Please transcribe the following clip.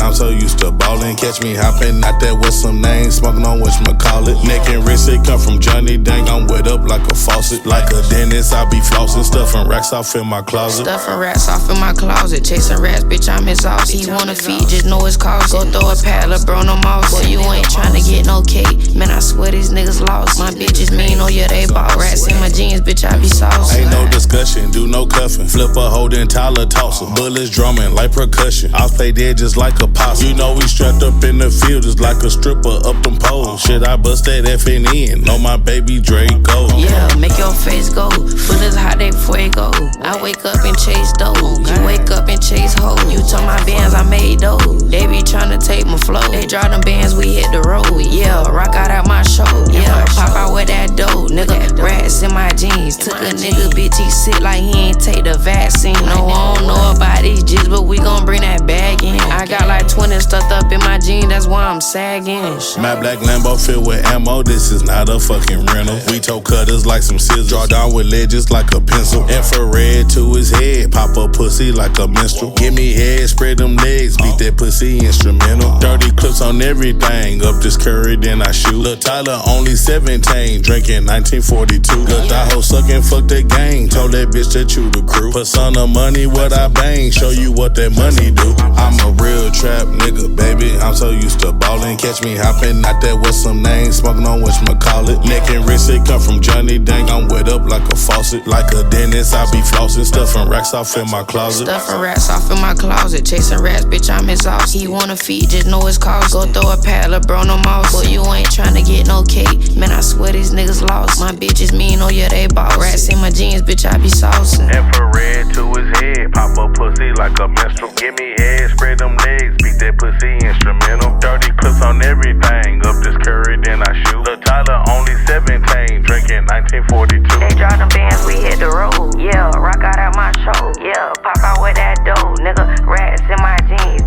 I'm so used to ballin'. Catch me hopping out there with some names, smoking on whatchamacallit. Neck and wrist, it come from Johnny Dang. I'm wet up like a faucet. Like a dentist, I be flossing, stuffing racks off in my closet. Stuffing rats off in my closet, chasing rats, bitch, I'm exhausted. He wanna feed, just know it's cost. Go throw a paddler, bro, no mouse. Boy, you ain't tryna get no cake. Man, I swear these niggas lost. My bitches mean, oh yeah, they boss. Rats in my jeans, bitch, I be saucy. Ain't no discussion, do no cuffing. Flip a holding Tyler tosser. Bullets drumming like percussion. I play dead just like a possum. You know we strapped up in the field just like a stripper up them poles. Shit, I bust that FNN. Know my baby Draco. Yeah, make your face go. Bullets hot, they fuego. I wake up and chase dough. You wake up and chase hoes. You told my bands I made dough. They be tryna take my flow. They drop them bands, we hit the road. Yeah, rock out at my show. Yeah, pop out with that dough. Nigga, rats in my jeans. Took a nigga, bitch, he sick like he ain't take the vaccine. No, I don't know about these G's, but we gon' bring that bag in. I got like 20 stuffed up in my jeans, that's why I'm sagging. My black Lambo filled with ammo, this is not a fucking rental. We tow cutters like some scissors. Draw down with ledges like a pencil. Infrared to his head, pop up pussy like a minstrel. Give me head, spread them legs, beat that pussy instrumental. 30 clips on everything, up this curry, then I shoot. Lil' Tyler only 17, drinking 1942. Lil' Tahoe sucking, fuck that gang, told that bitch that you the crew. Put son of money, what I bang, show you what that money do. I'm a real trap nigga, baby, I'm so used to ballin'. Catch me hopping out there with some names, smoking on whatchamacallit. Neck and wrist, it come from Johnny Dang. I'm wet up like a faucet. Like a dentist, I be flossing, stuffing racks off in my closet. Stuffing rats off in my closet, chasing rats, bitch, I'm exhausted. He wanna feed, just know it's cost. Go throw a paddler, bro, no mouse. Boy, you ain't tryna get no cake. Man, I swear these niggas lost. My bitches mean, oh yeah, they boss. Rats in my jeans, bitch, I be saucing. Infrared to his head, pop up pussy like a minstrel. Give me head, spread them legs, beat that pussy instrumental. 30 clips on everything, up this curry, then I shoot. Lil' Tyler only 17, drinking 1942. They drop them bands, we hit the road. Yeah, rock out at my show. Yeah, pop out with that dough. Nigga, rats in my jeans.